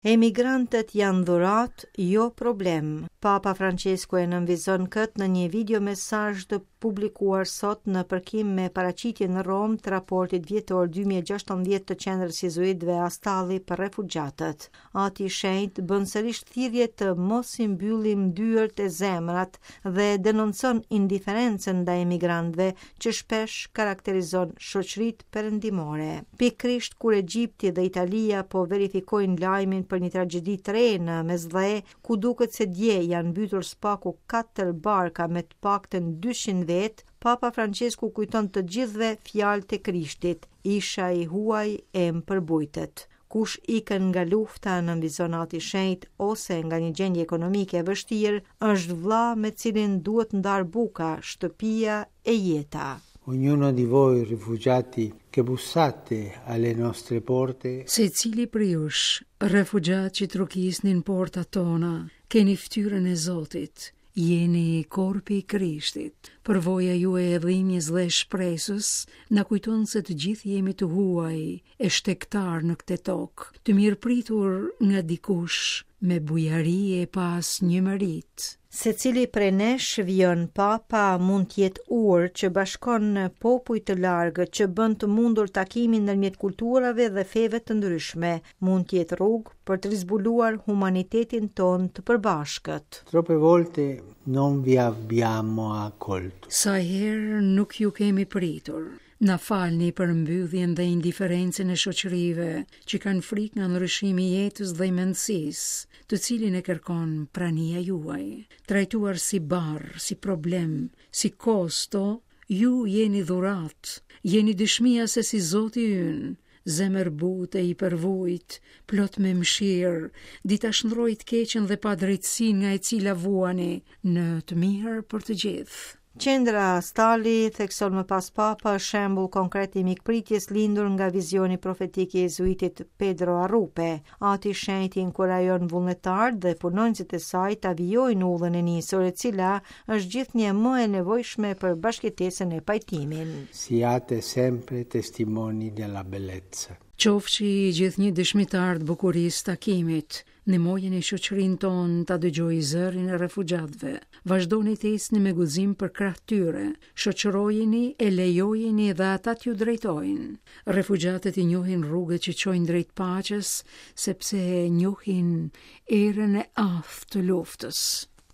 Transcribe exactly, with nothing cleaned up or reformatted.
Emigrantët janë dhurat, jo problem. Papa Francesco e nënvizon këtë në një video mesazh të publikuar sot në përkim me paraqitjen në Rom të raportit vjetor dy mijë e gjashtëdhjetë të qendrës jezuitëve Astalli për refugjatët. Ati i Shenjtë bën sërish thirrje të mos i mbyllim dyert e zemrat dhe denoncon indiferencën ndaj emigrantëve që shpesh karakterizon shoqëritë perëndimore. Pikrisht kur Egjipti dhe Italia po verifikojnë lajmin për një tragjedi të re në Mesdhe, ku duket se dje janë mbytur spaku katër barka me të paktën dyqind vet, Papa Francesku kujton të gjithëve fjalët e Krishtit: isha i huaj e më përbujtet. Kush ikën nga lufta në vizionat i shenjtë ose nga një gjendje ekonomike e vështirë, është vëlla me cilin duhet ndar buka, shtëpia e jeta. Ognuno di voi rifugiati che bussate alle nostre porte. Se cili për jush, refugjat që trukisnin portat tona, keni ftyrën e Zotit, jeni korpi i Krishtit. Përvoja ju e dhimbjes dhe shpresës na kujton se të gjithë jemi të huaj e shtektar në këtë tokë, të mirëpritur nga dikush me bujari e pas një merit. Se cili prej nesh vion Papa mund t'jetë urë që bashkon në popuj të largët, që bën të mundur takimin ndërmjet kulturave dhe feve të ndryshme, mund t'jetë rrugë për të rizbuluar humanitetin ton të përbashkët. Troppe volte non vi abbiamo accolto. Sa herë nuk ju kemi pritur. Na falni për mbylljen dhe indiferencën e shoqërive që kanë frikë nga ndryshimi i jetës dhe i mendësisë, të cilin e kërkon prania juaj. Trajtuar si barr, si problem, si kosto, ju jeni dhurat, jeni dëshmia se si Zoti ynë, zemër butë e i përvujt, plot me mëshirë, dita shndroi të keqen dhe padrejtësinë nga e cila vuani në të mirë për të gjithë. Qendra Astalli, thekson më pas Papa, është shembull konkret i mikpritjes lindur nga vizioni profetik i jezuitit Pedro Arrupe. Ati i Shenjtë inkurajon vullnetarët dhe punonjësit e saj ta vijojnë udhën e nisur, e cila është gjithnjë më e nevojshme për bashkëtesën e pajtimin. Siate sempre testimoni della bellezza. Qofshi gjithnjë dëshmitar të bukurisë takimit, ndihmojeni shoqërinë tonë ta dëgjojë zërin e refugjatëve. Vazhdoni të isni me guxim për krah tyre, shoqërojeni e lejojeni dhe ata t'ju drejtojnë. Refugjatët i njohin rrugët që çojnë drejt paqes, sepse njohin erën e aftë të luftës.